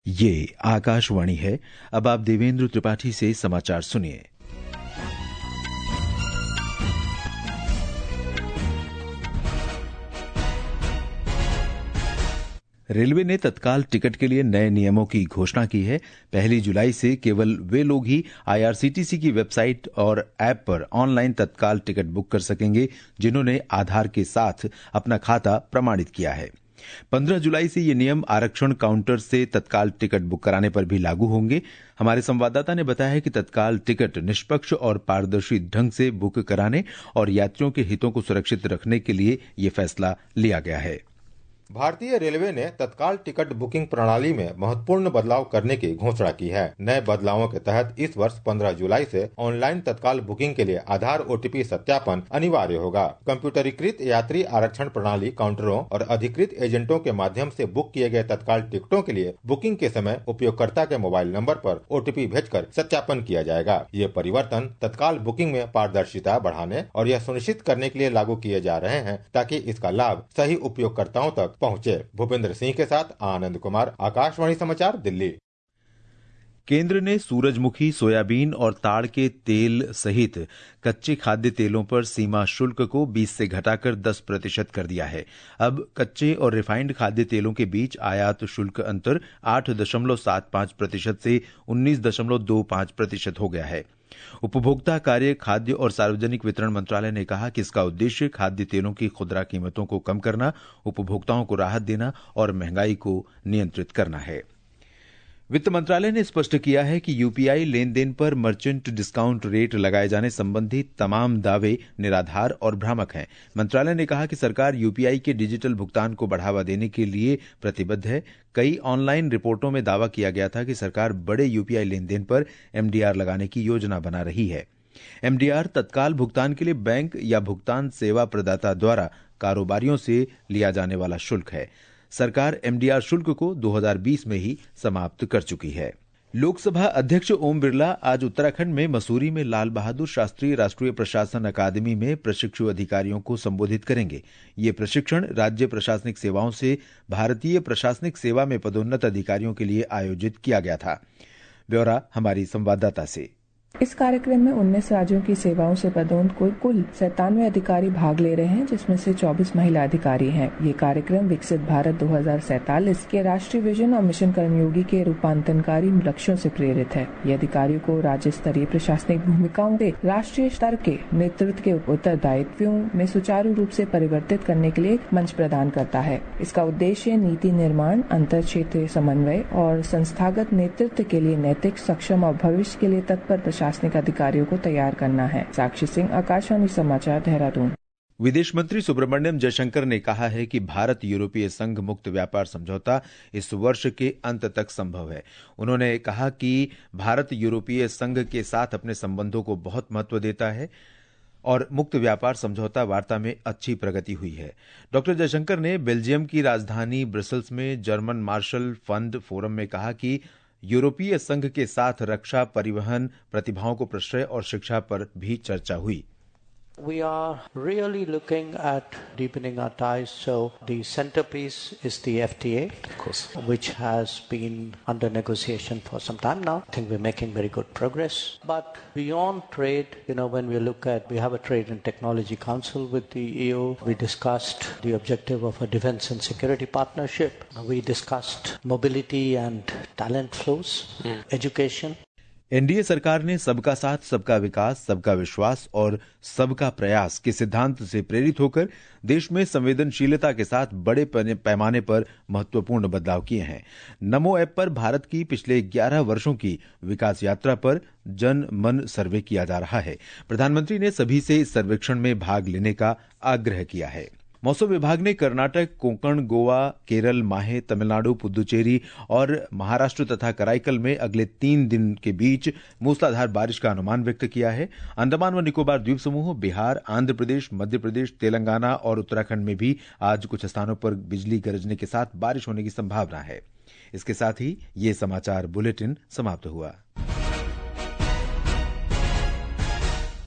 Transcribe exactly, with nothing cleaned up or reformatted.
ये आकाशवाणी है। अब आप देवेंद्र त्रिपाठी से समाचार सुनिए। रेलवे ने तत्काल टिकट के लिए नए नियमों की घोषणा की है। पहली जुलाई से केवल वे लोग ही आईआरसीटीसी की वेबसाइट और ऐप पर ऑनलाइन तत्काल टिकट बुक कर सकेंगे जिन्होंने आधार के साथ अपना खाता प्रमाणित किया है। पंद्रह जुलाई से ये नियम आरक्षण काउंटर से तत्काल टिकट बुक कराने पर भी लागू होंगे। हमारे संवाददाता ने बताया है कि तत्काल टिकट निष्पक्ष और पारदर्शी ढंग से बुक कराने और यात्रियों के हितों को सुरक्षित रखने के लिए ये फैसला लिया गया है। भारतीय रेलवे ने तत्काल टिकट बुकिंग प्रणाली में महत्वपूर्ण बदलाव करने की घोषणा की है। नए बदलावों के तहत इस वर्ष पंद्रह जुलाई से ऑनलाइन तत्काल बुकिंग के लिए आधार ओटीपी सत्यापन अनिवार्य होगा। कंप्यूटरीकृत यात्री आरक्षण प्रणाली काउंटरों और अधिकृत एजेंटों के माध्यम से बुक किए गए तत्काल टिकटों के लिए बुकिंग के समय उपयोगकर्ता के मोबाइल नंबर पर ओटीपी भेजकर सत्यापन किया जाएगा। ये परिवर्तन तत्काल बुकिंग में पारदर्शिता बढ़ाने और यह सुनिश्चित करने के लिए लागू किए जा रहे हैं ताकि इसका लाभ सही उपयोगकर्ताओं तक पहुंचे। भूपेंद्र सिंह के साथ आनंद कुमार, आकाशवाणी समाचार, दिल्ली। केंद्र ने सूरजमुखी, सोयाबीन और ताड़ के तेल सहित कच्चे खाद्य तेलों पर सीमा शुल्क को बीस से घटाकर दस प्रतिशत कर दिया है। अब कच्चे और रिफाइंड खाद्य तेलों के बीच आयात शुल्क अंतर आठ दशमलव सात पांच प्रतिशत से उन्नीस दशमलव दो पांच प्रतिशत हो गया है। उपभोक्ता कार्य, खाद्य और सार्वजनिक वितरण मंत्रालय ने कहा कि इसका उद्देश्य खाद्य तेलों की खुदरा कीमतों को कम करना, उपभोक्ताओं को राहत देना और महंगाई को नियंत्रित करना है। वित्त मंत्रालय ने स्पष्ट किया है कि यूपीआई लेन देन पर मर्चेंट डिस्काउंट रेट लगाए जाने संबंधी तमाम दावे निराधार और भ्रामक हैं। मंत्रालय ने कहा कि सरकार यूपीआई के डिजिटल भुगतान को बढ़ावा देने के लिए प्रतिबद्ध है। कई ऑनलाइन रिपोर्टों में दावा किया गया था कि सरकार बड़े यूपीआई लेन देन पर एमडीआर लगाने की योजना बना रही है। एमडीआर तत्काल भुगतान के लिए बैंक या भुगतान सेवा प्रदाता द्वारा कारोबारियों से लिया जाने वाला शुल्क है। सरकार एमडीआर शुल्क को दो हज़ार बीस में ही समाप्त कर चुकी है। लोकसभा अध्यक्ष ओम बिरला आज उत्तराखंड में मसूरी में लाल बहादुर शास्त्री राष्ट्रीय प्रशासन अकादमी में प्रशिक्षु अधिकारियों को संबोधित करेंगे। ये प्रशिक्षण राज्य प्रशासनिक सेवाओं से भारतीय प्रशासनिक सेवा में पदोन्नत अधिकारियों के लिए आयोजित किया गया था। ब्यौरा हमारी संवाददाता से। इस कार्यक्रम में उन्नीस राज्यों की सेवाओं से पदोन्नत कुल कुल सत्तानवे अधिकारी भाग ले रहे हैं, जिसमें से चौबीस महिला अधिकारी हैं। ये कार्यक्रम विकसित भारत दो हज़ार सैंतालीस के राष्ट्रीय विजन और मिशन कर्मयोगी के रूपांतरकारी लक्ष्यों से प्रेरित है। ये अधिकारियों को राज्य स्तरीय प्रशासनिक भूमिकाओं से राष्ट्रीय स्तर के नेतृत्व के उत्तरदायित्वों में सुचारू रूप से परिवर्तित करने के लिए मंच प्रदान करता है। इसका उद्देश्य नीति निर्माण, अंतर क्षेत्रीय समन्वय और संस्थागत नेतृत्व के लिए नैतिक, सक्षम और भविष्य के लिए तत्पर प्रशासनिक अधिकारियों को तैयार करना है। साक्षी सिंह, आकाशवाणी समाचार, देहरादून। विदेश मंत्री सुब्रमण्यम जयशंकर ने कहा है कि भारत यूरोपीय संघ मुक्त व्यापार समझौता इस वर्ष के अंत तक संभव है। उन्होंने कहा कि भारत यूरोपीय संघ के साथ अपने संबंधों को बहुत महत्व देता है और मुक्त व्यापार समझौता वार्ता में अच्छी प्रगति हुई है। डॉक्टर जयशंकर ने बेल्जियम की राजधानी ब्रसेल्स में जर्मन मार्शल फंड फोरम में कहा कि यूरोपीय संघ के साथ रक्षा, परिवहन, प्रतिभाओं को प्रश्रय और शिक्षा पर भी चर्चा हुई। We are really looking at deepening our ties. So the centerpiece is the F T A, of course, which has been under negotiation for some time now. I think we're making very good progress. But beyond trade, you know, when we look at, we have a Trade and Technology Council with the E U. We discussed the objective of a defense and security partnership. We discussed mobility and talent flows, mm. education. NDA सरकार ने सबका साथ, सबका विकास, सबका विश्वास और सबका प्रयास के सिद्धांत से प्रेरित होकर देश में संवेदनशीलता के साथ बड़े पैमाने पर महत्वपूर्ण बदलाव किए हैं। नमो ऐप पर भारत की पिछले ग्यारह वर्षों की विकास यात्रा पर जन मन सर्वे किया जा रहा है। प्रधानमंत्री ने सभी से इस सर्वेक्षण में भाग लेने का आग्रह किया है। मौसम विभाग ने कर्नाटक, कोंकण, गोवा, केरल, माहे, तमिलनाडु, पुदुचेरी और महाराष्ट्र तथा कराईकल में अगले तीन दिन के बीच मूसलाधार बारिश का अनुमान व्यक्त किया है। अंडमान व निकोबार द्वीप समूह, बिहार, आंध्र प्रदेश, मध्य प्रदेश, तेलंगाना और उत्तराखंड में भी आज कुछ स्थानों पर बिजली गरजने के साथ बारिश होने की संभावना है। इसके साथ ही ये समाचार बुलेटिन समाप्त हुआ।